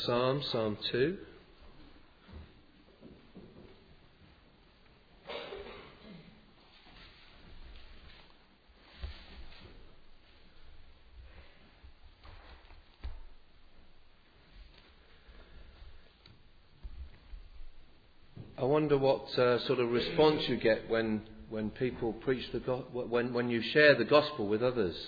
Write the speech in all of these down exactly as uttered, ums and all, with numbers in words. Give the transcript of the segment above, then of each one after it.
psalm, Psalm two. I wonder what uh, sort of response you get when when people preach the go- when when you share the gospel with others.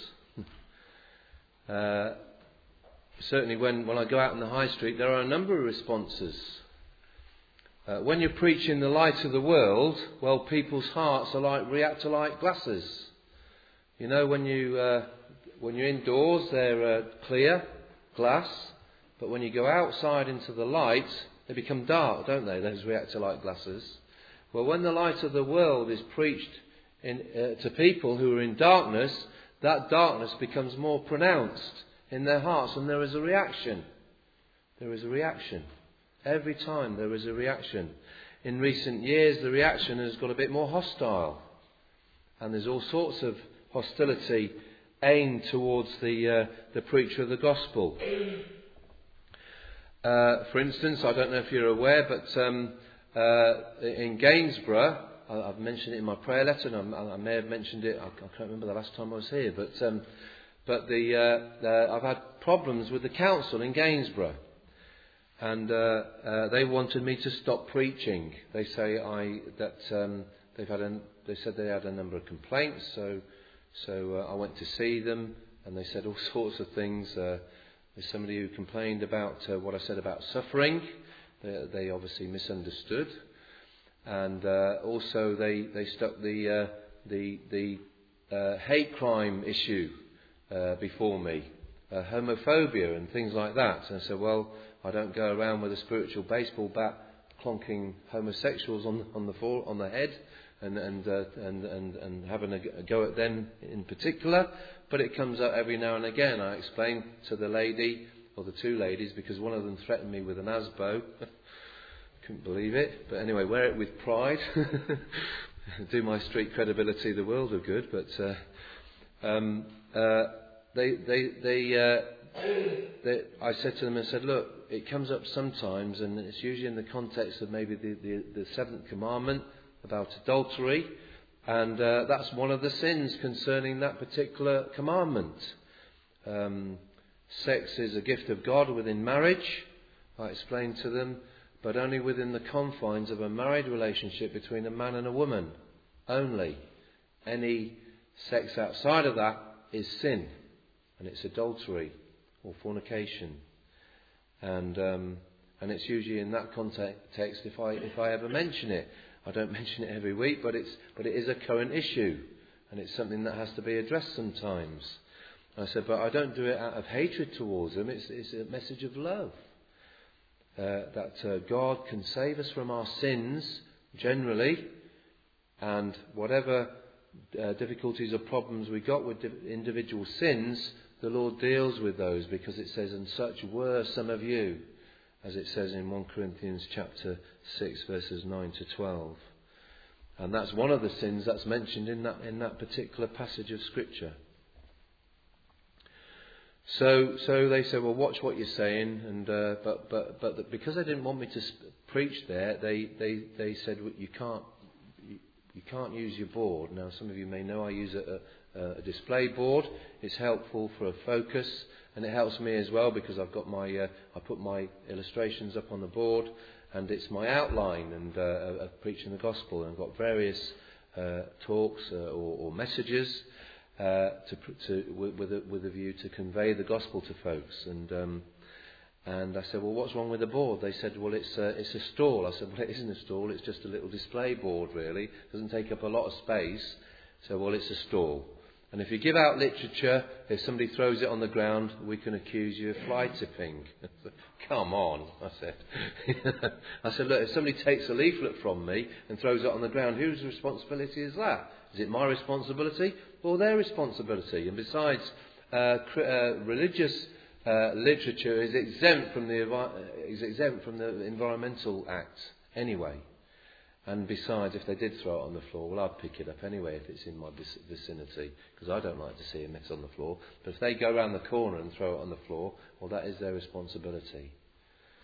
Uh, certainly, when, when I go out in the high street, there are a number of responses. Uh, when you're preaching the light of the world, well, people's hearts are like react to like glasses. You know, when you uh, when you're indoors, they're uh, clear glass, but when you go outside into the light, they become dark, don't they? Those reactor-light glasses. Well, when the light of the world is preached in, uh, to people who are in darkness, that darkness becomes more pronounced in their hearts, and there is a reaction. There is a reaction. Every time there is a reaction. In recent years, the reaction has got a bit more hostile, and there's all sorts of hostility aimed towards the uh, the preacher of the gospel. Uh, for instance, I don't know if you're aware, but um, uh, in Gainsborough, I, I've mentioned it in my prayer letter, and I, I may have mentioned it, I, I can't remember the last time I was here, but um, but the uh, uh, I've had problems with the council in Gainsborough, and uh, uh, they wanted me to stop preaching. They say I that um, they've had a, they said they had a number of complaints, so so uh, I went to see them, and they said all sorts of things. Uh, There's somebody who complained about uh, what I said about suffering. They, they obviously misunderstood, and uh, also they, they stuck the uh, the the uh, hate crime issue uh, before me, uh, homophobia and things like that. And I said, well, I don't go around with a spiritual baseball bat clonking homosexuals on on the floor, on the head, and and uh, and, and and having a, a go at them in particular. But it comes up every now and again. I explained to the lady, or the two ladies, because one of them threatened me with an asbo. Couldn't believe it. But anyway, wear it with pride. Do my street credibility the world of good. But uh, um, uh, they, they, they, uh, they, I said to them, I said, look, it comes up sometimes, and it's usually in the context of maybe the, the, the seventh commandment about adultery. And uh, that's one of the sins concerning that particular commandment. Um, sex is a gift of God within marriage, I explained to them, but only within the confines of a married relationship between a man and a woman. Only. Any sex outside of that is sin, and it's adultery or fornication. And um, and it's usually in that context if I if I ever mention it. I don't mention it every week, but it's but it is a current issue, and it's something that has to be addressed sometimes. And I said, but I don't do it out of hatred towards them. It's it's a message of love uh, that uh, God can save us from our sins generally, and whatever uh, difficulties or problems we got with individual sins, the Lord deals with those, because it says, "And such were some of you," as it says in First Corinthians chapter six, verses nine to twelve. And that's one of the sins that's mentioned in that in that particular passage of Scripture. So, so they said, "Well, watch what you're saying." And uh, but but but because they didn't want me to sp- preach there, they they they said, well, "You can't you, you can't use your board." Now, some of you may know I use a, a, a display board. It's helpful for a focus. And it helps me as well, because I've got my uh, I put my illustrations up on the board, and it's my outline and uh, of preaching the gospel. And I've got various uh, talks uh, or, or messages uh, to, to with a, with a view to convey the gospel to folks. And um, and I said, well, what's wrong with the board? They said, well, it's a, it's a stall. I said, well, it isn't a stall. It's just a little display board, really. It doesn't take up a lot of space. So, well, it's a stall. And if you give out literature, if somebody throws it on the ground, we can accuse you of fly tipping. Come on, I said. I said, look, if somebody takes a leaflet from me and throws it on the ground, whose responsibility is that? Is it my responsibility or their responsibility? And besides, uh, cr- uh, religious uh, literature is exempt from the uh, is exempt from the Environmental Act anyway. And besides, if they did throw it on the floor, well, I'd pick it up anyway if it's in my vicinity, because I don't like to see a mess on the floor. But if they go around the corner and throw it on the floor, well, that is their responsibility.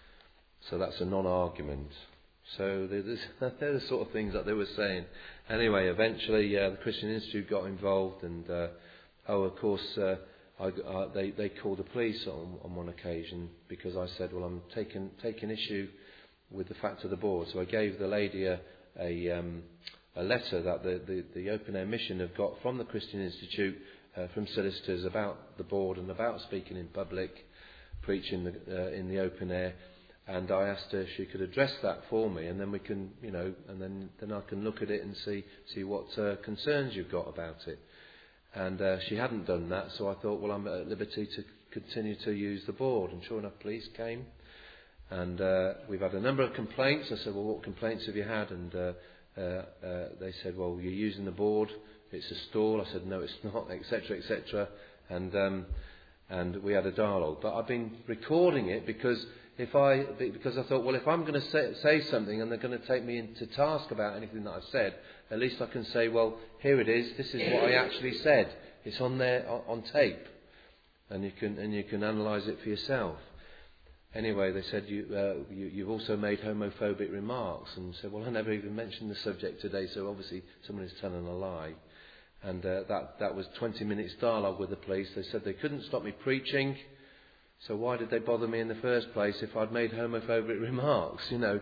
So that's a non-argument. So they're the sort of things that they were saying. Anyway, eventually uh, the Christian Institute got involved, and uh, oh, of course, uh, I, uh, they they called the police on, on one occasion because I said, well, I'm taking taking issue with the fact of the board. So I gave the lady a a, um, a letter that the, the, the Open Air Mission have got from the Christian Institute, uh, from solicitors, about the board and about speaking in public, preaching the, uh, in the open air. And I asked her if she could address that for me, and then we can, you know, and then, then I can look at it and see see what uh, concerns you've got about it. And uh, she hadn't done that, so I thought, well, I'm at liberty to continue to use the board. And sure enough, police came, and uh, we've had a number of complaints. I said, well, what complaints have you had? And uh, uh, uh, they said, well, you're using the board, it's a stall. I said, no, it's not, et cetera, et cetera. And um, and we had a dialogue. But I've been recording it because. If I, because I thought, well, if I'm going to say, say something and they're going to take me into task about anything that I've said, at least I can say, well, here it is. This is what I actually said. It's on there on tape, and you can and you can analyse it for yourself. Anyway, they said you, uh, you you've also made homophobic remarks, and said, well, I never even mentioned the subject today, so obviously someone is telling a lie. And uh, that that was twenty minutes dialogue with the police. They said they couldn't stop me preaching. So why did they bother me in the first place if I'd made homophobic remarks? You know,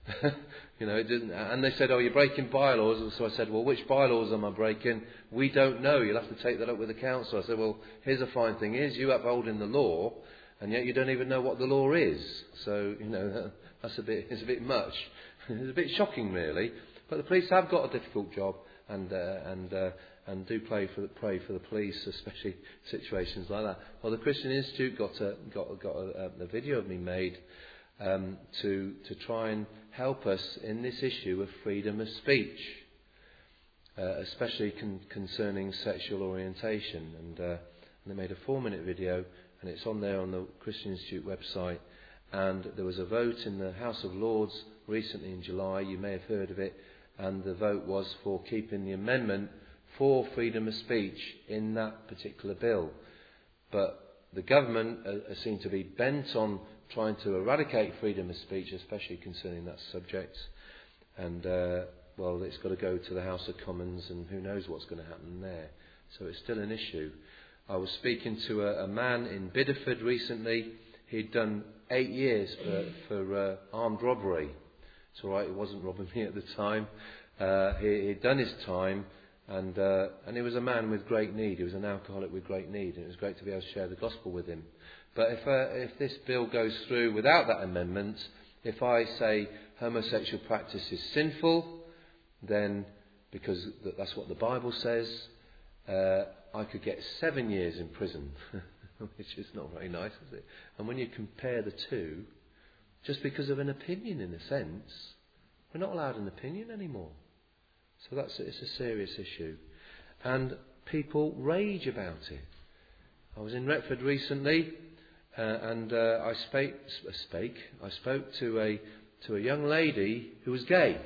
you know, it didn't. And they said, "Oh, you're breaking bylaws." So I said, "Well, which bylaws am I breaking?" "We don't know. You'll have to take that up with the council." I said, "Well, here's a fine thing: is you upholding the law, and yet you don't even know what the law is. So you know, that's a bit. It's a bit much. It's a bit shocking, really. But the police have got a difficult job, and uh, and. Uh, And do pray for the, pray for the police, especially situations like that. Well, the Christian Institute got a got got a, a video of me made um, to to try and help us in this issue of freedom of speech, uh, especially con- concerning sexual orientation. And, uh, and they made a four-minute video, and it's on there on the Christian Institute website. And there was a vote in the House of Lords recently in July. You may have heard of it. And the vote was for keeping the amendment for freedom of speech in that particular bill. But the government uh, seem to be bent on trying to eradicate freedom of speech, especially concerning that subject. And, uh, well, it's got to go to the House of Commons, and who knows what's going to happen there. So it's still an issue. I was speaking to a, a man in Bideford recently. He'd done eight years for, for uh, armed robbery. It's all right, he wasn't robbing me at the time. Uh, he, he'd done his time. And uh, and he was a man with great need. He was an alcoholic with great need, and it was great to be able to share the gospel with him. But if uh, if this bill goes through without that amendment, if I say homosexual practice is sinful, then because that's what the Bible says, uh, I could get seven years in prison, which is not very nice, is it? And when you compare the two, just because of an opinion, in a sense, we're not allowed an opinion anymore. So that's it's a serious issue, and people rage about it. I was in Retford recently, uh, and uh, I spake, spake. I spoke to a to a young lady who was gay,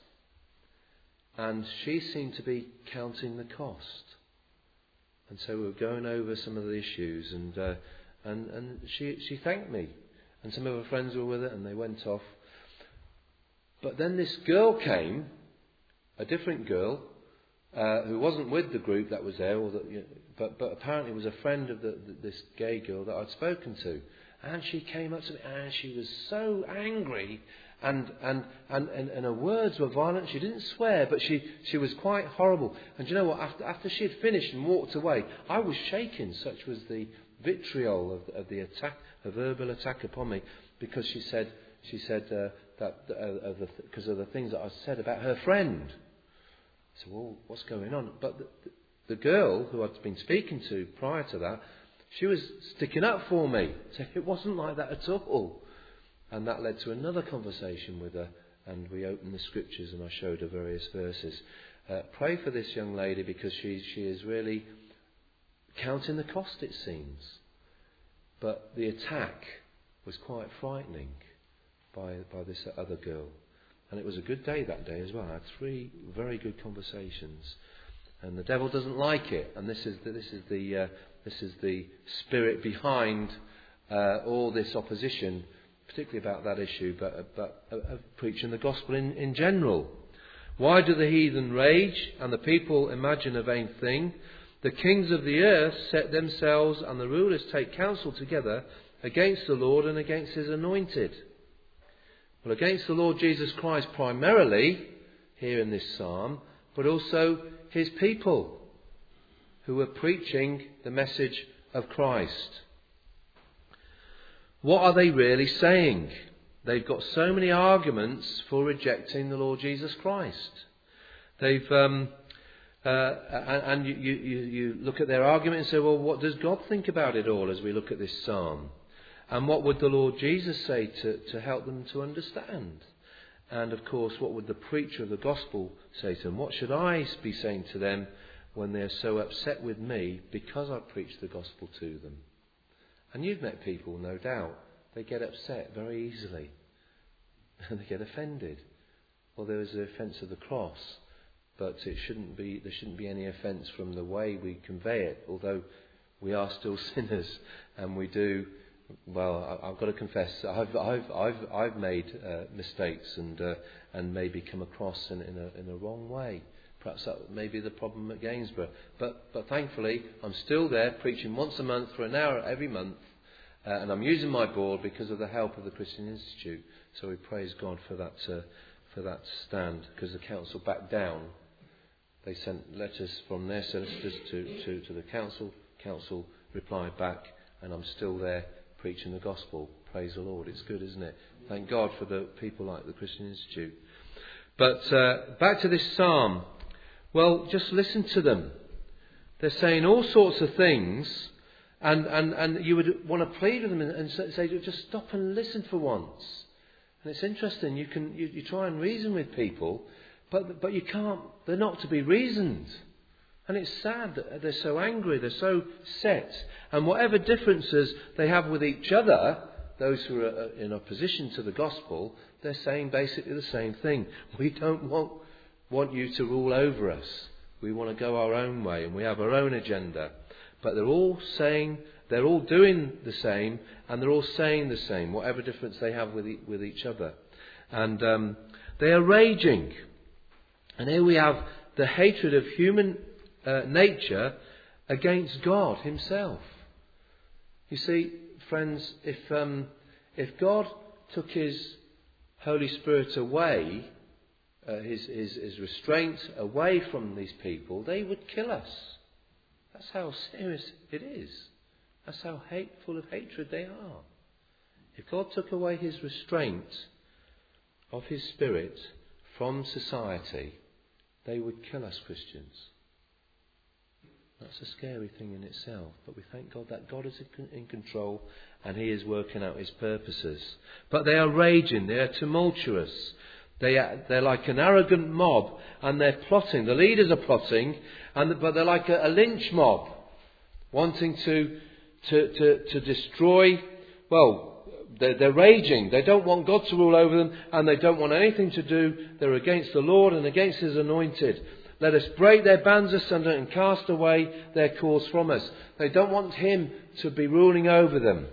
and she seemed to be counting the cost. And so we were going over some of the issues, and uh, and and she she thanked me, and some of her friends were with her, and they went off. But then this girl came. A different girl uh, who wasn't with the group that was there, or that, you know, but but apparently was a friend of the, the, this gay girl that I'd spoken to, and she came up to me and she was so angry, and and, and, and, and her words were violent. She didn't swear, but she, she was quite horrible. And you know what? After after she had finished and walked away, I was shaking. Such was the vitriol of, of the attack, a verbal attack upon me, because she said she said uh, that uh, of the, because of the things that I said about her friend. So, well, what's going on? But the, the girl who I'd been speaking to prior to that, she was sticking up for me. So it wasn't like that at all. And that led to another conversation with her, and we opened the scriptures and I showed her various verses. Uh, pray for this young lady, because she she is really counting the cost, it seems. But the attack was quite frightening by by this other girl. And it was a good day that day as well. I had three very good conversations, and the devil doesn't like it. And this is the, this is the uh, this is the spirit behind uh, all this opposition particularly about that issue, but, but of preaching the gospel in, in general. Why do the heathen rage and the people imagine a vain thing? The kings of the earth set themselves and the rulers take counsel together against the Lord and against his anointed. Well, against the Lord Jesus Christ primarily, here in this psalm, but also his people who are preaching the message of Christ. What are they really saying? They've got so many arguments for rejecting the Lord Jesus Christ. They've um, uh, and, and you, you, you look at their argument and say, well, what does God think about it all as we look at this psalm? And what would the Lord Jesus say to, to help them to understand? And of course, what would the preacher of the gospel say to them? What should I be saying to them when they're so upset with me because I preach the gospel to them? And you've met people, no doubt. They get upset very easily. And they get offended. Well, there is the offence of the cross. But it shouldn't be, there shouldn't be any offence from the way we convey it. Although we are still sinners. And we do, well, I've got to confess, I've, I've, I've, I've made uh, mistakes and uh, and maybe come across in, in, a, in a wrong way. Perhaps that may be the problem at Gainsborough. But, but thankfully, I'm still there preaching once a month for an hour every month. Uh, and I'm using my board because of the help of the Christian Institute. So we praise God for that uh, for that stand, because the council backed down. They sent letters from their solicitors to, to, to the council. Council replied back, and I'm still there preaching the gospel. Praise the Lord. It's good, isn't it? Thank God for the people like the Christian Institute. But uh, back to this psalm. Well, just listen to them. They're saying all sorts of things. And, and, and you would want to plead with them and, and say, just stop and listen for once. And it's interesting, you can you, you try and reason with people, but but you can't, they're not to be reasoned. And it's sad that they're so angry, they're so set. And whatever differences they have with each other, those who are in opposition to the gospel, they're saying basically the same thing. We don't want, want you to rule over us. We want to go our own way and we have our own agenda. But they're all saying, they're all doing the same, and they're all saying the same, whatever difference they have with, e- with each other. And um, they are raging. And here we have the hatred of human uh, nature against God himself. You see, friends, if um, if God took his Holy Spirit away, uh, his, his, his restraint away from these people, they would kill us. That's how serious it is. That's how hateful of hatred they are. If God took away his restraint of his Spirit from society, they would kill us Christians. That's a scary thing in itself. But we thank God that God is in control and he is working out his purposes. But they are raging. They are tumultuous. They are, they're like an arrogant mob, and they're plotting. The leaders are plotting, and but they're like a, a lynch mob, wanting to to to, to destroy. Well, they're, they're raging. They don't want God to rule over them, and they don't want anything to do. They're against the Lord and against his anointed. Let us break their bands asunder and cast away their cords from us. They don't want him to be ruling over them.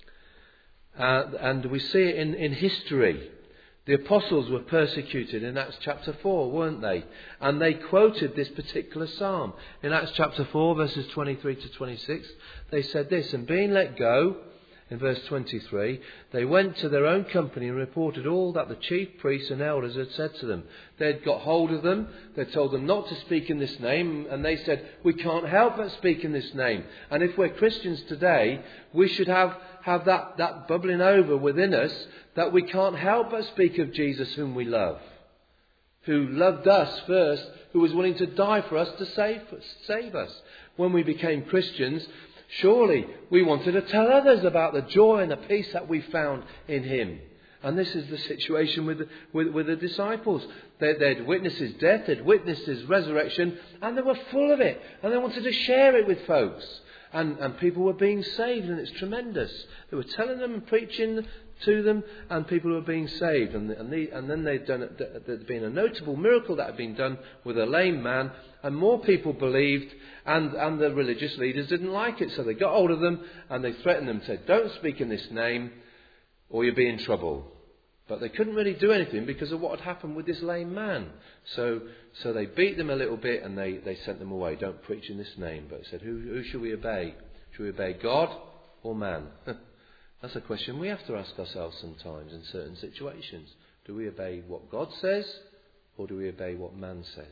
Uh, and we see it in, in history. The apostles were persecuted in Acts chapter four, weren't they? And they quoted this particular psalm. In Acts chapter four, verses twenty-three to twenty-six, they said this, and being let go, in verse twenty-three, they went to their own company and reported all that the chief priests and elders had said to them. They'd got hold of them, they'd told them not to speak in this name, and they said, we can't help but speak in this name. And if we're Christians today, we should have, have that, that bubbling over within us, that we can't help but speak of Jesus whom we love, who loved us first, who was willing to die for us to save, save us. When we became Christians, surely we wanted to tell others about the joy and the peace that we found in him. And this is the situation with the, with, with the disciples. They, they'd witnessed his death, they'd witnessed his resurrection, and they were full of it. And they wanted to share it with folks. And, and people were being saved, and it's tremendous. They were telling them and preaching to them, and people were being saved. And, and, the, and then they'd done, there'd been a notable miracle that had been done with a lame man, and more people believed, and, and the religious leaders didn't like it. So they got hold of them, and they threatened them, said, don't speak in this name. or you'll be in trouble. But they couldn't really do anything because of what had happened with this lame man. So so they beat them a little bit and they, they sent them away. Don't preach in this name. But said, who, who should we obey? Should we obey God or man? That's a question we have to ask ourselves sometimes in certain situations. Do we obey what God says or do we obey what man says?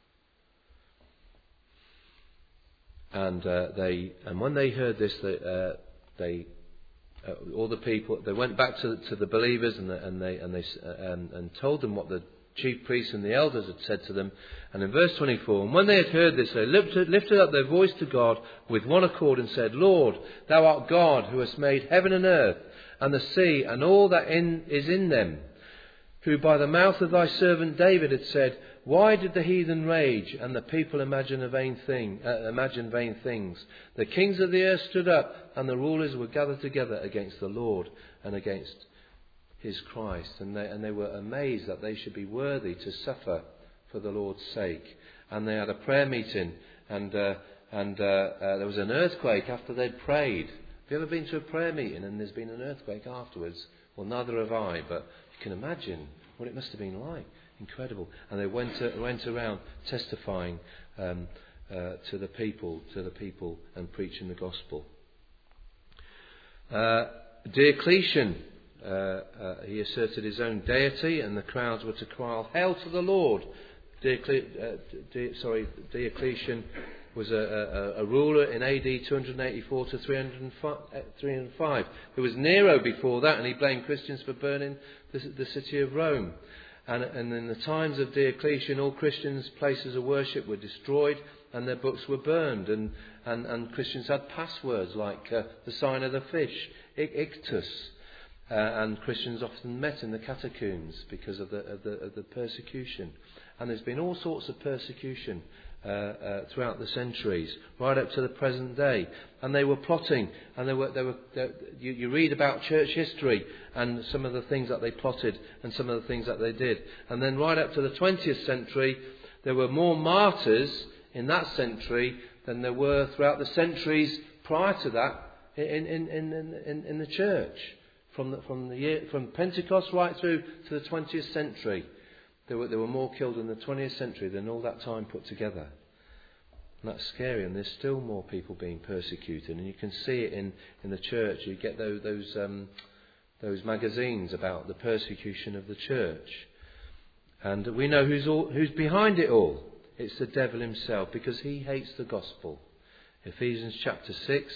And uh, they and when they heard this, they, uh, they uh, all the people they went back to to the believers and the, and they and they uh, and, and told them what the chief priests and the elders had said to them. And in verse twenty-four, and when they had heard this, they lifted, lifted up their voice to God with one accord and said, Lord, thou art God, who hast made heaven and earth and the sea and all that in, is in them, who by the mouth of thy servant David had said, why did the heathen rage and the people imagine a vain thing, uh, imagine vain things? The kings of the earth stood up and the rulers were gathered together against the Lord and against his Christ. And they, and they were amazed that they should be worthy to suffer for the Lord's sake. And they had a prayer meeting and uh, and uh, uh, there was an earthquake after they'd prayed. Have you ever been to a prayer meeting and there's been an earthquake afterwards? Well, neither have I, but you can imagine what it must have been like. Incredible. And they went uh, went around testifying um, uh, to the people, to the people, and preaching the gospel. Uh, Diocletian, uh, uh, he asserted his own deity, and the crowds were to cry, "Hail to the Lord!" Diocle- uh, Di- sorry, Diocletian was a, a, a ruler in A D two eighty-four to three oh five. There was Nero before that, and he blamed Christians for burning the, the city of Rome. And, and in the times of Diocletian, all Christians' places of worship were destroyed and their books were burned. And, and, and Christians had passwords like uh, the sign of the fish, Ictus. Uh, and Christians often met in the catacombs because of the, of, the, of the persecution. And there's been all sorts of persecution uh, uh, throughout the centuries, right up to the present day. And they were plotting, and they were, they were, they, you, you read about church history and some of the things that they plotted and some of the things that they did. And then right up to the twentieth century, there were more martyrs in that century than there were throughout the centuries prior to that in, in, in, in, in the church. From the, from the year, from Pentecost right through to the twentieth century, there were there were more killed in the twentieth century than all that time put together. And that's scary. And there's still more people being persecuted, and you can see it in, in the church. You get those those um, those magazines about the persecution of the church, and we know who's all, who's behind it all. It's the devil himself, because he hates the gospel. Ephesians chapter six.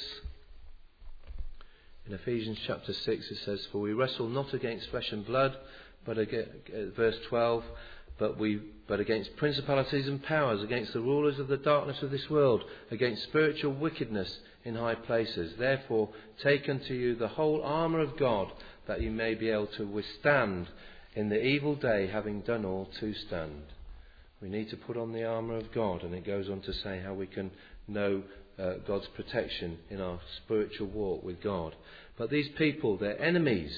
In Ephesians chapter six it says, "For we wrestle not against flesh and blood," but against, verse twelve, but we but against principalities and powers, against the rulers of the darkness of this world, against spiritual wickedness in high places. Therefore take unto you the whole armour of God, that you may be able to withstand in the evil day, having done all to stand. We need to put on the armour of God, and it goes on to say how we can know Uh, God's protection in our spiritual walk with God. But these people, they're enemies,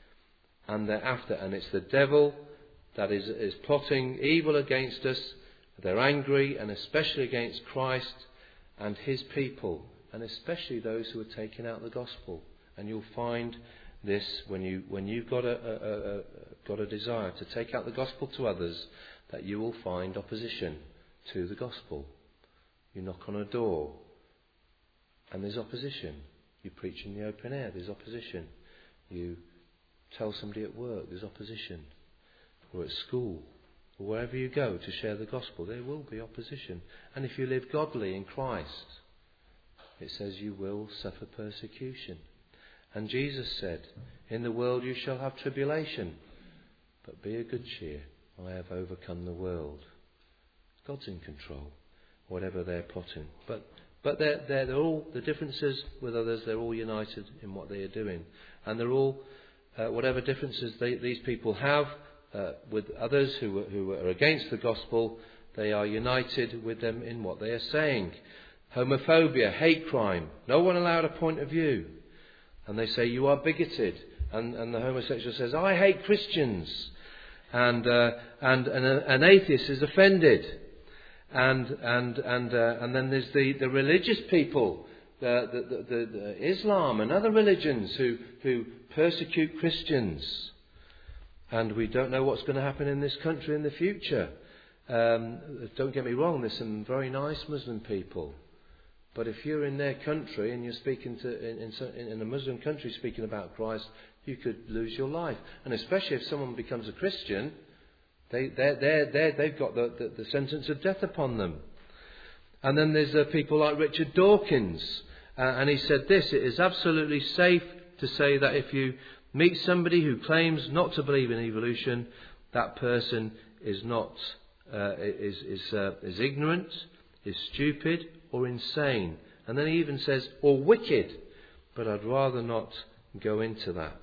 and they're after, and it's the devil that is, is plotting evil against us. They're angry, and especially against Christ and his people, and especially those who are taking out the gospel. And you'll find this when you when you've got a, a, a, a got a desire to take out the gospel to others, that you will find opposition to the gospel. You knock on a door, and there's opposition. You preach in the open air, there's opposition. You tell somebody at work, there's opposition. Or at school, or wherever you go to share the gospel, there will be opposition. And if you live godly in Christ, it says you will suffer persecution. And Jesus said, "In the world you shall have tribulation, but be of good cheer. I have overcome the world." God's in control, whatever they're plotting. But But they're, they're, they're all, the differences with others, they're all united in what they are doing. And they're all, uh, whatever differences they, these people have uh, with others who, who are against the gospel, they are united with them in what they are saying. Homophobia, hate crime, no one allowed a point of view. And they say, you are bigoted. And, and the homosexual says, I hate Christians. And, uh, and, and a, an atheist is offended. And and and uh, and then there's the, the religious people, the, the, the, the Islam and other religions who who persecute Christians. And we don't know what's going to happen in this country in the future. Um, don't get me wrong, there's some very nice Muslim people. But if you're in their country and you're speaking to in, in, in a Muslim country speaking about Christ, you could lose your life. And especially if someone becomes a Christian, they they're, they're, they're, they've got the, the, the sentence of death upon them. And then there's uh, people like Richard Dawkins, uh, and he said this: it is absolutely safe to say that if you meet somebody who claims not to believe in evolution, that person is not uh, is is uh, is ignorant, is stupid, or insane. And then he even says, or wicked. But I'd rather not go into that.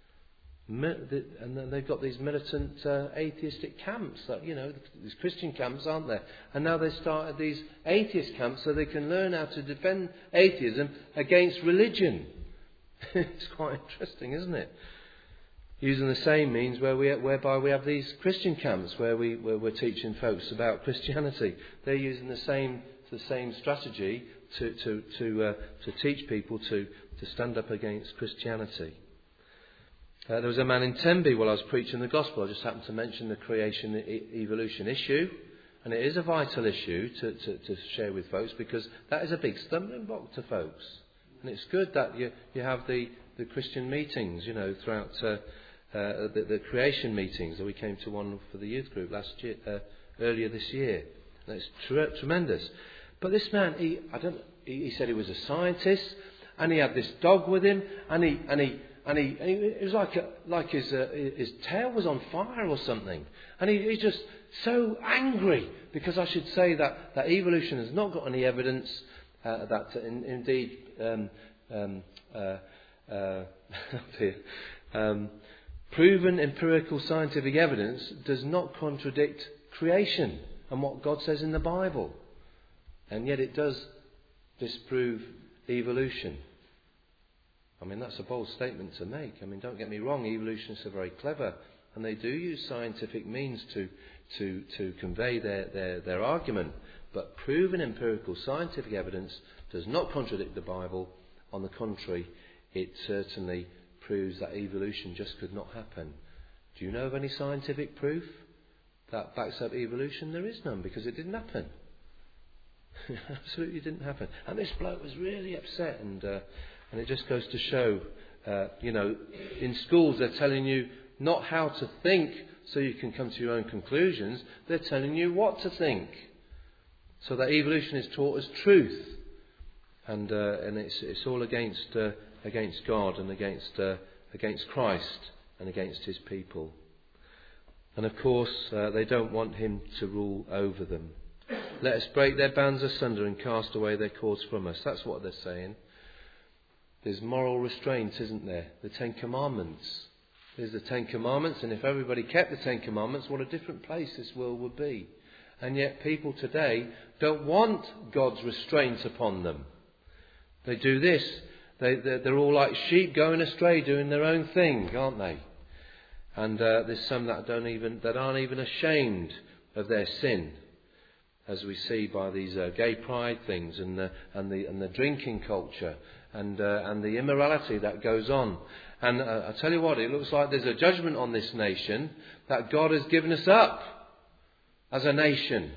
And then they've got these militant uh, atheistic camps, that, you know, these Christian camps, aren't there? And now they've started these atheist camps so they can learn how to defend atheism against religion. It's quite interesting, isn't it? Using the same means where we, whereby we have these Christian camps where, we, where we're teaching folks about Christianity. They're using the same the same strategy to to to, uh, to teach people to, to stand up against Christianity. Uh, there was a man in Tenby while I was preaching the gospel. I just happened to mention the creation e- evolution issue, and it is a vital issue to, to, to share with folks, because that is a big stumbling block to folks. And it's good that you you have the, the Christian meetings, you know, throughout uh, uh, the, the creation meetings. We came to one for the youth group last year, uh, earlier this year. And it's tre- tremendous. But this man, he I don't he, he said he was a scientist, and he had this dog with him, and he and he and he, and he it was like a, like his uh, his tail was on fire or something, and he, he's just so angry because I should say that, that evolution has not got any evidence uh, that in, indeed um, um, uh, uh, um, proven empirical scientific evidence does not contradict creation and what God says in the Bible. And yet it does disprove evolution. I mean, that's a bold statement to make. I mean, don't get me wrong, evolutionists are very clever, and they do use scientific means to to, to convey their, their, their argument. But proven empirical scientific evidence does not contradict the Bible. On the contrary, it certainly proves that evolution just could not happen. Do you know of any scientific proof that backs up evolution? There is none, because it didn't happen. It absolutely didn't happen. And this bloke was really upset, and uh, and it just goes to show, uh, you know, in schools they're telling you not how to think so you can come to your own conclusions. They're telling you what to think. So that evolution is taught as truth, and uh, and it's it's all against uh, against God and against uh, against Christ and against His people. And of course, uh, they don't want Him to rule over them. Let us break their bands asunder and cast away their cords from us. That's what they're saying. There's moral restraint, isn't there? The Ten Commandments. There's the Ten Commandments, and if everybody kept the Ten Commandments, what a different place this world would be. And yet people today don't want God's restraint upon them. They do this. They, they're, they're all like sheep going astray, doing their own thing, aren't they? And uh, there's some that don't even that aren't even ashamed of their sin, as we see by these uh, gay pride things and the and the and the drinking culture and uh, and the immorality that goes on. And uh, I tell you what, it looks like there's a judgment on this nation that God has given us up as a nation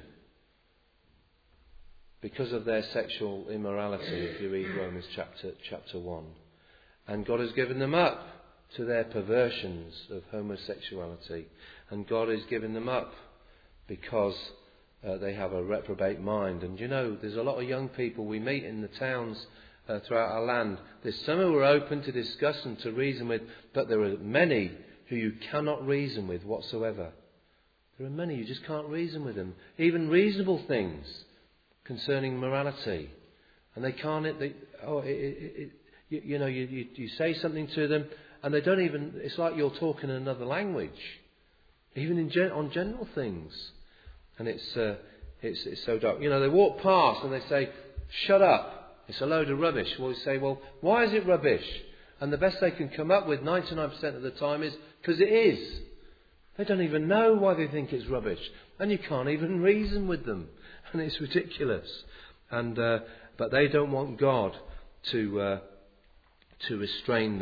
because of their sexual immorality. If you read Romans chapter chapter one, and God has given them up to their perversions of homosexuality, and God has given them up because Uh, they have a reprobate mind. And you know, there's a lot of young people we meet in the towns uh, throughout our land. There's some who are open to discuss and to reason with, but there are many who you cannot reason with whatsoever. There are many you just can't reason with them. Even reasonable things concerning morality. And they can't, they, oh, it, it, it, you, you know, you, you, you say something to them and they don't even, it's like you're talking another language. Even in gen, on general things. And it's, uh, it's it's so dark. You know, they walk past and they say, "Shut up! It's a load of rubbish." Well, we say, "Well, why is it rubbish?" And the best they can come up with ninety-nine percent of the time is, "Because it is." They don't even know why they think it's rubbish. And you can't even reason with them. And it's ridiculous. And uh, but they don't want God to uh, to restrain them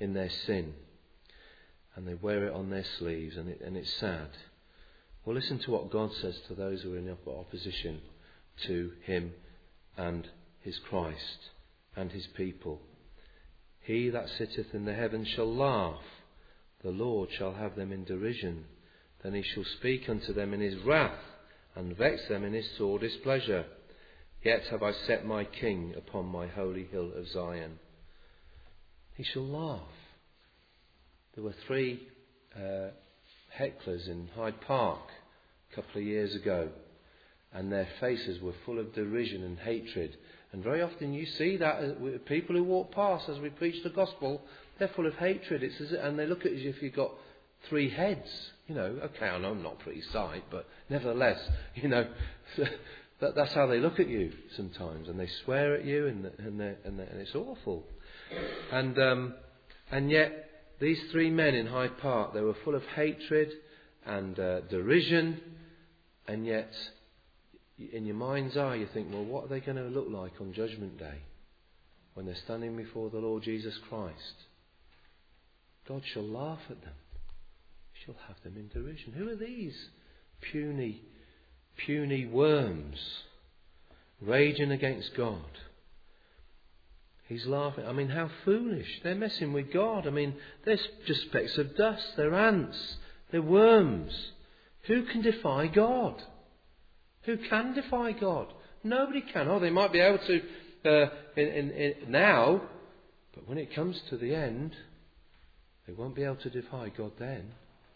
in their sin. And they wear it on their sleeves, and, it, and it's sad. Well, listen to what God says to those who are in opposition to him and his Christ and his people. He that sitteth in the heavens shall laugh. The Lord shall have them in derision. Then he shall speak unto them in his wrath, and vex them in his sore displeasure. Yet have I set my King upon my holy hill of Zion. He shall laugh. There were three uh, hecklers in Hyde Park a couple of years ago, and their faces were full of derision and hatred. And very often you see that with people who walk past as we preach the gospel. They're full of hatred. It's as, and they look at you as if you've got three heads. You know, okay, I know I'm not a pretty sight, but nevertheless, you know, that, that's how they look at you sometimes. And they swear at you, and and, they're, and, they're, and it's awful. And um, and yet, these three men in Hyde Park, they were full of hatred and uh, derision, and yet, in your mind's eye, you think, well, what are they going to look like on Judgment Day when they're standing before the Lord Jesus Christ? God shall laugh at them. He shall have them in derision. Who are these puny, puny worms raging against God? He's laughing. I mean, how foolish. They're messing with God. I mean, they're just specks of dust. They're ants. They're worms. Who can defy God? Who can defy God? Nobody can. Oh, they might be able to uh, in, in, in now, but when it comes to the end, they won't be able to defy God then.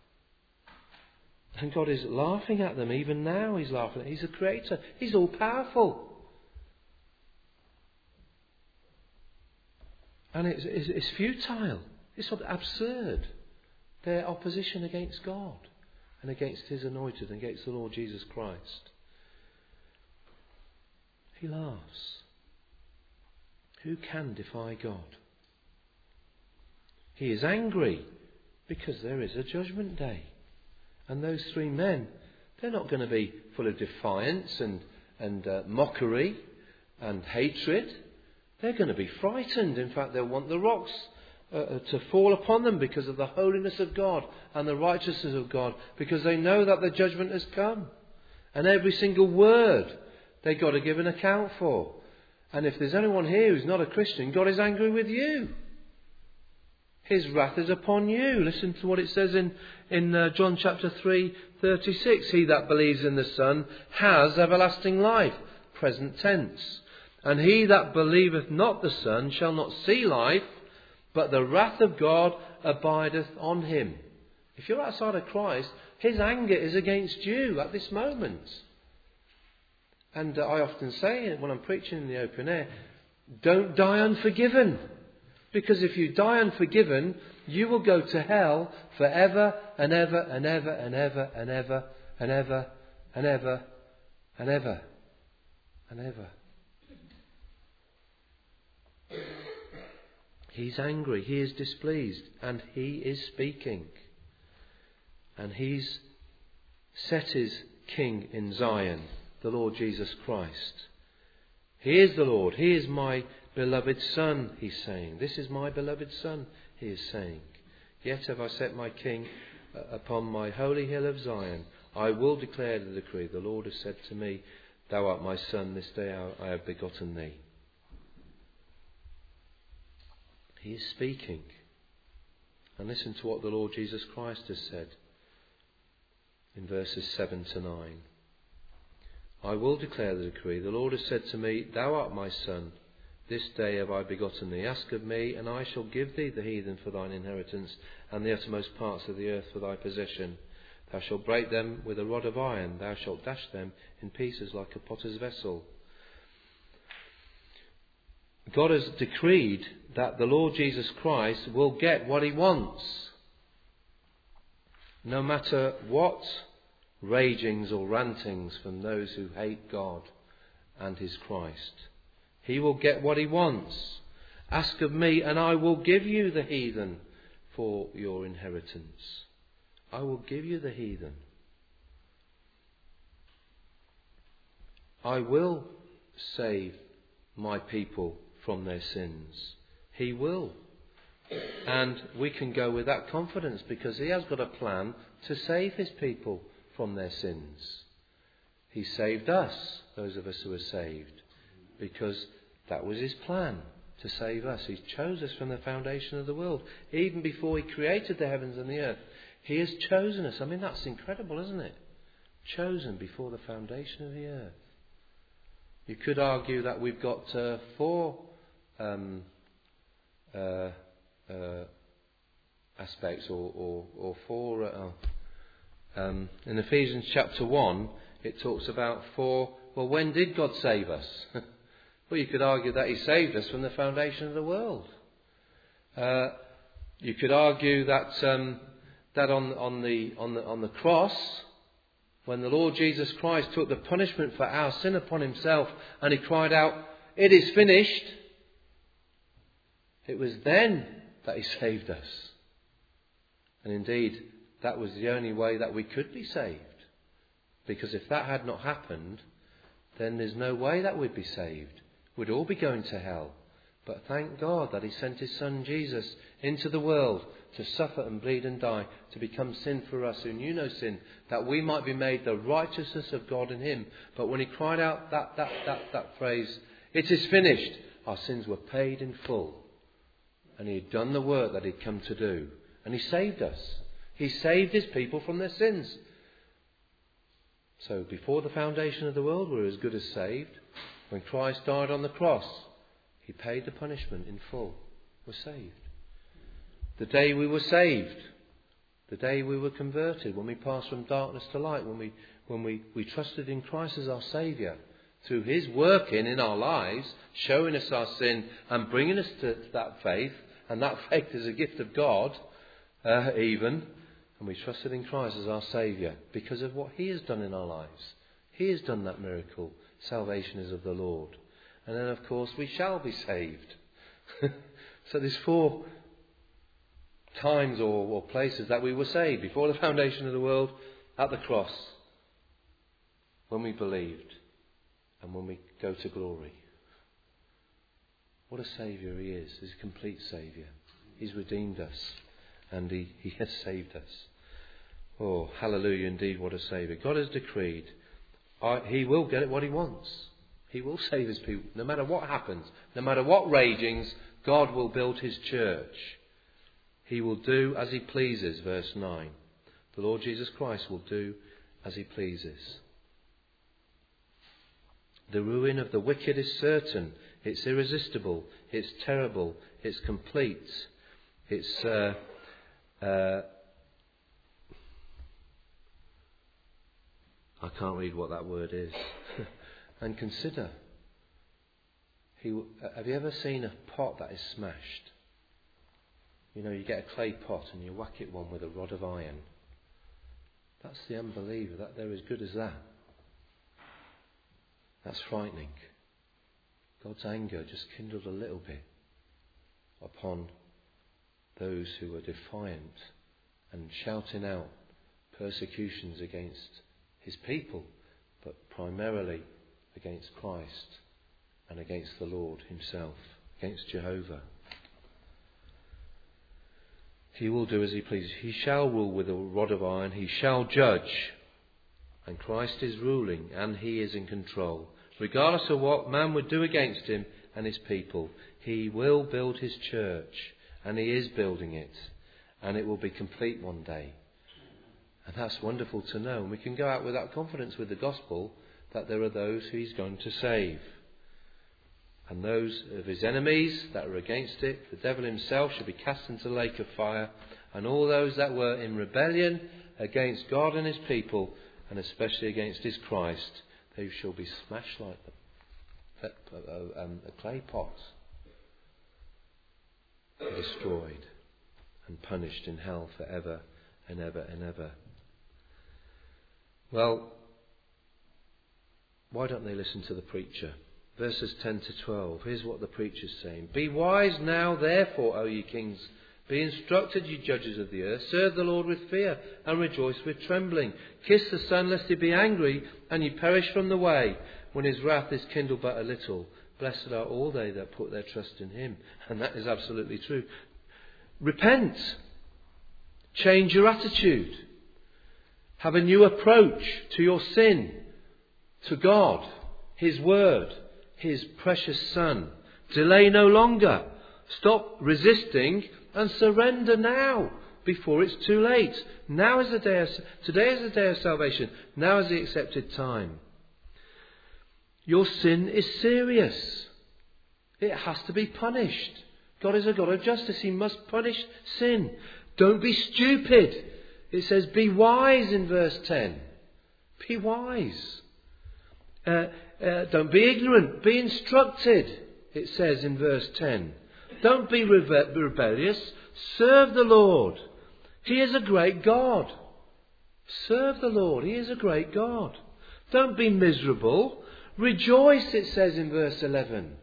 And God is laughing at them even now. He's laughing at them. He's a creator. He's all powerful. And it's, it's, it's futile. It's sort of absurd. Their opposition against God and against his anointed and against the Lord Jesus Christ. He laughs. Who can defy God? He is angry because there is a judgment day. And those three men, they're not going to be full of defiance and, and uh, mockery and hatred. They're going to be frightened. In fact, they'll want the rocks uh, to fall upon them because of the holiness of God and the righteousness of God, because they know that the judgment has come. And every single word they've got to give an account for. And if there's anyone here who's not a Christian, God is angry with you. His wrath is upon you. Listen to what it says in, in uh, John chapter three, thirty-six. He that believes in the Son has everlasting life. Present tense. And he that believeth not the Son shall not see life, but the wrath of God abideth on him. If you're outside of Christ, his anger is against you at this moment. And uh, I often say when I'm preaching in the open air, don't die unforgiven. Because if you die unforgiven, you will go to hell forever and ever and ever and ever and ever and ever and ever and ever and ever. He's angry, he is displeased, and he is speaking. And he's set his King in Zion, the Lord Jesus Christ. He is the Lord, he is my beloved Son, he's saying. This is my beloved Son, he is saying. Yet have I set my King upon my holy hill of Zion. I will declare the decree. The Lord has said to me, thou art my Son, this day I have begotten thee. He is speaking. And listen to what the Lord Jesus Christ has said in verses seven to nine. I will declare the decree. The Lord has said to me, thou art my Son. This day have I begotten thee. Ask of me, and I shall give thee the heathen for thine inheritance, and the uttermost parts of the earth for thy possession. Thou shalt break them with a rod of iron. Thou shalt dash them in pieces like a potter's vessel. God has decreed that the Lord Jesus Christ will get what he wants. No matter what ragings or rantings from those who hate God and his Christ. He will get what he wants. Ask of me, and I will give you the heathen for your inheritance. I will give you the heathen. I will save my people from their sins. He will. And we can go with that confidence because he has got a plan to save his people from their sins. He saved us, those of us who are saved, because that was his plan, to save us. He chose us from the foundation of the world. Even before he created the heavens and the earth, he has chosen us. I mean, that's incredible, isn't it? Chosen before the foundation of the earth. You could argue that we've got uh, four um, uh, uh, aspects, or, or, or four. Uh, um, in Ephesians chapter one, it talks about four. Well, when did God save us? Well, you could argue that he saved us from the foundation of the world. Uh, you could argue that um, that on on the on the on the cross, when the Lord Jesus Christ took the punishment for our sin upon himself, and he cried out, "It is finished," it was then that he saved us. And indeed, that was the only way that we could be saved. Because if that had not happened, then there's no way that we'd be saved. We'd all be going to hell. But thank God that he sent his son Jesus into the world to suffer and bleed and die, to become sin for us who knew no sin, that we might be made the righteousness of God in him. But when he cried out that, that, that, that phrase, "It is finished," our sins were paid in full. And he had done the work that he'd come to do. And he saved us. He saved his people from their sins. So before the foundation of the world, we were as good as saved. When Christ died on the cross, he paid the punishment in full. We're saved. The day we were saved, the day we were converted, when we passed from darkness to light, when we when we, we trusted in Christ as our Saviour, through his working in our lives, showing us our sin and bringing us to that faith, and that faith is a gift of God, uh, even, and we trusted in Christ as our Saviour because of what he has done in our lives. He has done that miracle. Salvation is of the Lord. And then, of course, we shall be saved. So there's four times or, or places that we were saved. Before the foundation of the world, at the cross, when we believed, and when we go to glory. What a Saviour he is. He's a complete Saviour. He's redeemed us, and he, he has saved us. Oh, hallelujah, indeed, what a Saviour. God has decreed uh, he will get what he wants. He will save his people. No matter what happens, no matter what ragings, God will build his church. He will do as he pleases, verse nine. The Lord Jesus Christ will do as he pleases. The ruin of the wicked is certain. It's irresistible. It's terrible. It's complete. It's uh, uh, I can't read what that word is. And consider. He, have you ever seen a pot that is smashed? You know, you get a clay pot and you whack it one with a rod of iron. That's the unbeliever. That they're as good as that. That's frightening. God's anger just kindled a little bit upon those who were defiant and shouting out persecutions against his people, but primarily against Christ and against the Lord himself, against Jehovah. He will do as he pleases. He shall rule with a rod of iron. He shall judge. And Christ is ruling, and he is in control. Regardless of what man would do against him and his people, he will build his church, and he is building it, and it will be complete one day. And that's wonderful to know. And we can go out with that confidence with the gospel that there are those who he's going to save. And those of his enemies that are against it, the devil himself shall be cast into the lake of fire, and all those that were in rebellion against God and his people, and especially against his Christ, they shall be smashed like them, um, a clay pot, destroyed and punished in hell forever and ever and ever. Well, why don't they listen to the preacher? Verses ten to twelve. Here's what the preacher's saying. Be wise now, therefore, O ye kings. Be instructed, ye judges of the earth. Serve the Lord with fear and rejoice with trembling. Kiss the Son, lest he be angry, and ye perish from the way, when his wrath is kindled but a little. Blessed are all they that put their trust in him. And that is absolutely true. Repent. Change your attitude. Have a new approach to your sin, to God, His Word, His precious Son. Delay no longer. Stop resisting and surrender now before it's too late. Now is the day of, today is the day of salvation. Now is the accepted time. Your sin is serious. It has to be punished. God is a God of justice. He must punish sin. Don't be stupid. It says be wise in verse ten. Be wise. Uh, uh, don't be ignorant. Be instructed, it says in verse ten. Don't be rebe- rebellious. Serve the Lord. He is a great God. Serve the Lord. He is a great God. Don't be miserable. Rejoice, it says in verse eleven.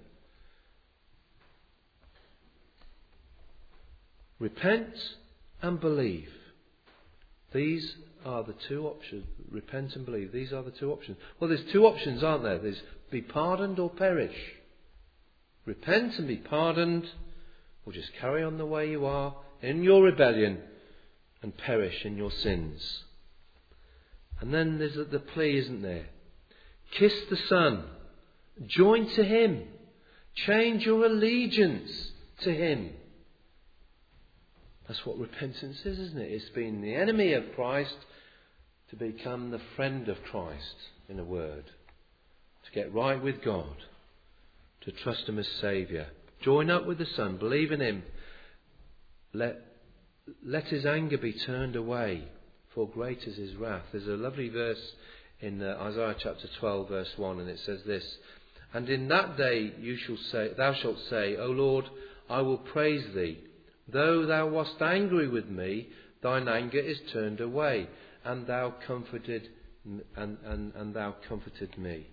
Repent and believe. These are the two options. Repent and believe. These are the two options. Well, there's two options, aren't there? There's be pardoned or perish. Repent and be pardoned, or just carry on the way you are in your rebellion and perish in your sins. And then there's the plea, isn't there? Kiss the Son. Join to Him. Change your allegiance to Him. That's what repentance is, isn't it? It's being the enemy of Christ to become the friend of Christ, in a word. To get right with God. To trust Him as Saviour. Join up with the Son. Believe in Him. Let, let His anger be turned away, for great is His wrath. There's a lovely verse in uh, Isaiah chapter twelve, verse one, and it says this: And in that day you shall say, thou shalt say, O Lord, I will praise Thee. Though Thou wast angry with me, Thine anger is turned away, and Thou comforted and, and, and Thou comforted me.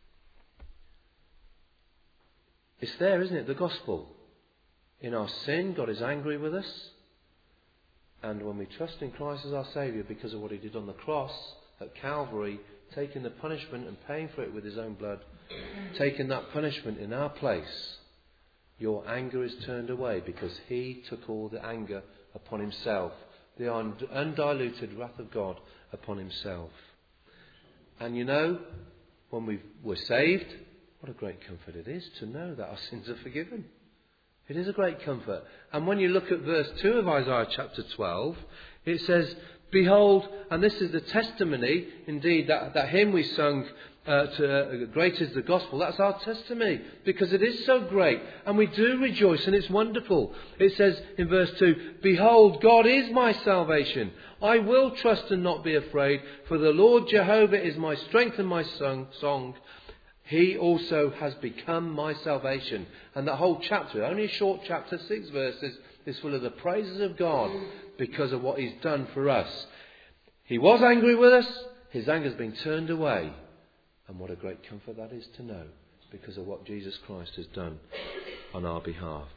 It's there, isn't it? The gospel. In our sin, God is angry with us. And when we trust in Christ as our Saviour because of what He did on the cross at Calvary, taking the punishment and paying for it with His own blood, taking that punishment in our place, your anger is turned away because He took all the anger upon Himself, the undiluted wrath of God upon Himself. And you know, when we were saved, what a great comfort it is to know that our sins are forgiven. It is a great comfort. And when you look at verse two of Isaiah chapter twelve, it says, Behold, and this is the testimony, indeed, that, that hymn we sung, uh, to, uh, great is the gospel, that's our testimony, because it is so great, and we do rejoice, and it's wonderful. It says in verse two, Behold, God is my salvation. I will trust and not be afraid, for the Lord Jehovah is my strength and my song. song. He also has become my salvation. And that whole chapter, only a short chapter, six verses, is full of the praises of God because of what He's done for us. He was angry with us. His anger has been turned away. And what a great comfort that is to know, because of what Jesus Christ has done on our behalf.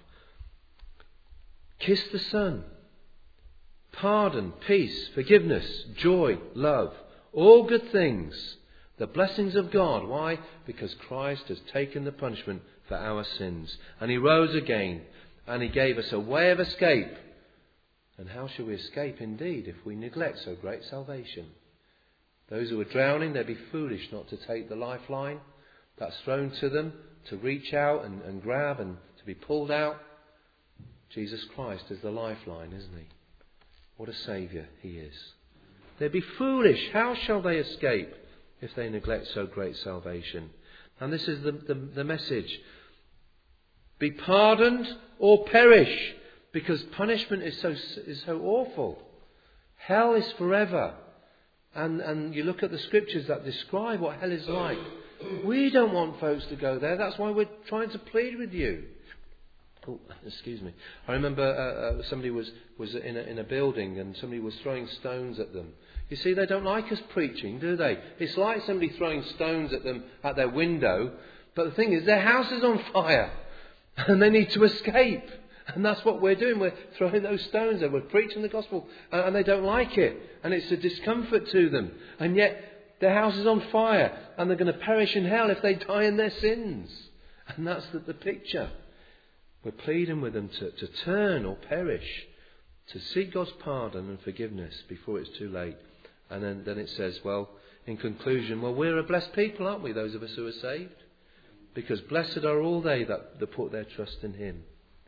Kiss the Son. Pardon, peace, forgiveness, joy, love, all good things. The blessings of God. Why? Because Christ has taken the punishment for our sins. And He rose again. And He gave us a way of escape. And how shall we escape indeed if we neglect so great salvation? Those who are drowning, they'd be foolish not to take the lifeline that's thrown to them, to reach out and, and grab and to be pulled out. Jesus Christ is the lifeline, isn't He? What a Saviour He is. They'd be foolish. How shall they escape if they neglect so great salvation? And this is the, the, the message. Be pardoned or perish, because punishment is so is so awful. Hell is forever. And, and you look at the scriptures that describe what hell is like. We don't want folks to go there. That's why we're trying to plead with you. Oh, excuse me. I remember uh, uh, somebody was, was in, a, in a building and somebody was throwing stones at them. You see, they don't like us preaching, do they? It's like somebody throwing stones at them at their window. But the thing is, their house is on fire. And they need to escape. And that's what we're doing. We're throwing those stones at them. We're preaching the gospel. And they don't like it. And it's a discomfort to them. And yet, their house is on fire. And they're going to perish in hell if they die in their sins. And that's the, the picture. We're pleading with them to, to turn or perish. to seek God's pardon and forgiveness before it's too late. And then, then it says, well, in conclusion, well, we're a blessed people, aren't we, those of us who are saved? Because blessed are all they that, that put their trust in him.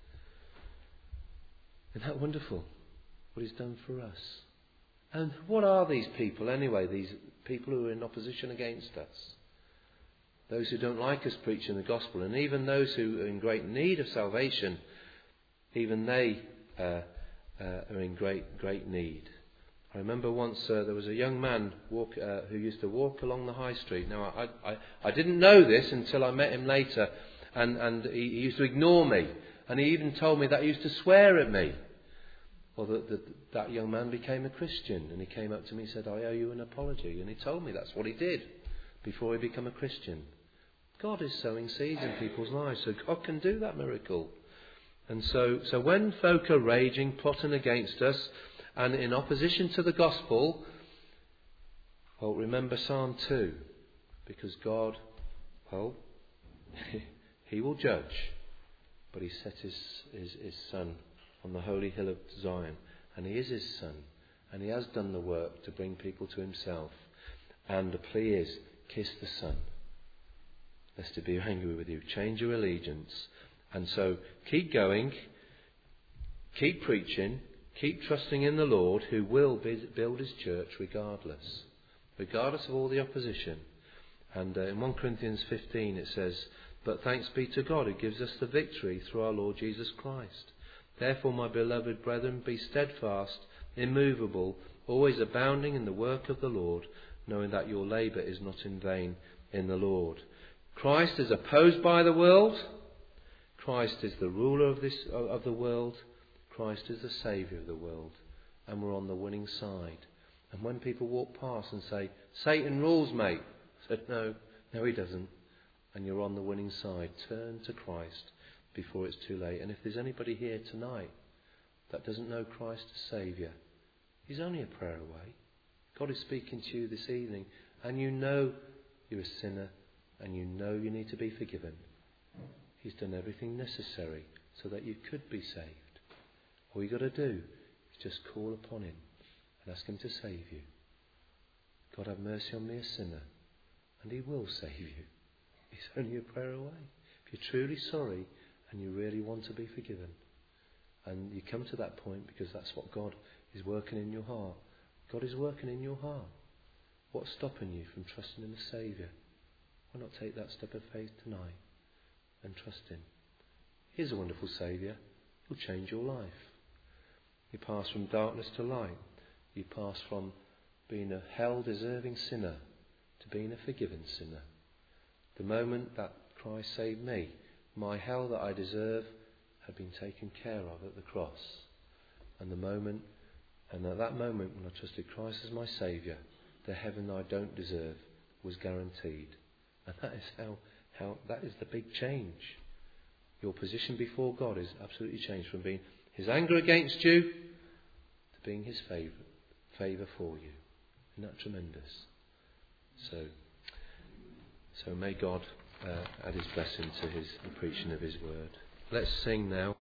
Isn't that wonderful, what he's done for us? And what are these people anyway, these people who are in opposition against us? Those who don't like us preaching the gospel, and even those who are in great need of salvation, even they uh, uh, are in great, great need. I remember once uh, there was a young man walk, uh, who used to walk along the high street. Now, I, I, I didn't know this until I met him later, and, and he, he used to ignore me. And he even told me that he used to swear at me. Well, the, the, that young man became a Christian, and he came up to me and said, I owe you an apology. And he told me that's what he did before he became a Christian. God is sowing seeds in people's lives, so God can do that miracle. And so, so when folk are raging, plotting against us, and in opposition to the gospel, well, remember Psalm two, because God, well, he will judge, but he set his, his, his son on the holy hill of Zion, and he is his son, and he has done the work to bring people to himself. And the plea is, kiss the son, lest he be angry with you. Change your allegiance. And so keep going, keep preaching, keep trusting in the Lord, who will build his church regardless, regardless of all the opposition. And uh, in First Corinthians fifteen it says, but thanks be to God who gives us the victory through our Lord Jesus Christ. Therefore, my beloved brethren, be steadfast, immovable, always abounding in the work of the Lord, knowing that your labour is not in vain in the Lord. Christ is opposed by the world. Christ is the ruler of this of the world. Christ is the saviour of the world. And we're on the winning side. And when people walk past and say, Satan rules, mate, I said, no, no he doesn't. And you're on the winning side. Turn to Christ before it's too late. And if there's anybody here tonight that doesn't know Christ as Saviour, he's only a prayer away. God is speaking to you this evening, and you know you're a sinner, and you know you need to be forgiven. He's done everything necessary so that you could be saved. All you've got to do is just call upon him and ask him to save you. God, have mercy on me, a sinner, and he will save you. He's only a prayer away. If you're truly sorry and you really want to be forgiven, and you come to that point because that's what God is working in your heart. God is working in your heart. What's stopping you from trusting in the Saviour? Why not take that step of faith tonight and trust him? He's a wonderful Saviour. He'll change your life. You pass from darkness to light. You pass from being a hell-deserving sinner to being a forgiven sinner. The moment that Christ saved me, my hell that I deserve had been taken care of at the cross. And the moment, and at that moment when I trusted Christ as my Saviour, the heaven I don't deserve was guaranteed. And that is how, how that is the big change. Your position before God is absolutely changed from being his anger against you to being his favour, favour for you. Isn't that tremendous? So, so may God uh, add his blessing to his the preaching of his word. Let's sing now.